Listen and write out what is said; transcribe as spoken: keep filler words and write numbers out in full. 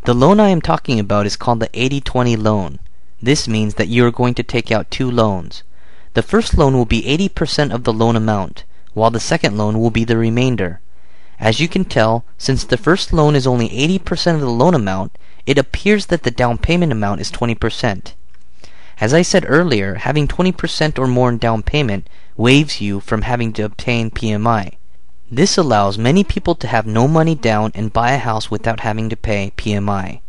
The loan I am talking about is called the eighty twenty loan. This means that you are going to take out two loans. The first loan will be eighty percent of the loan amount, while the second loan will be the remainder. As you can tell, since the first loan is only eighty percent of the loan amount, it appears that the down payment amount is twenty percent. As I said earlier, having twenty percent or more in down payment waives you from having to obtain P M I. This allows many people to have no money down and buy a house without having to pay P M I.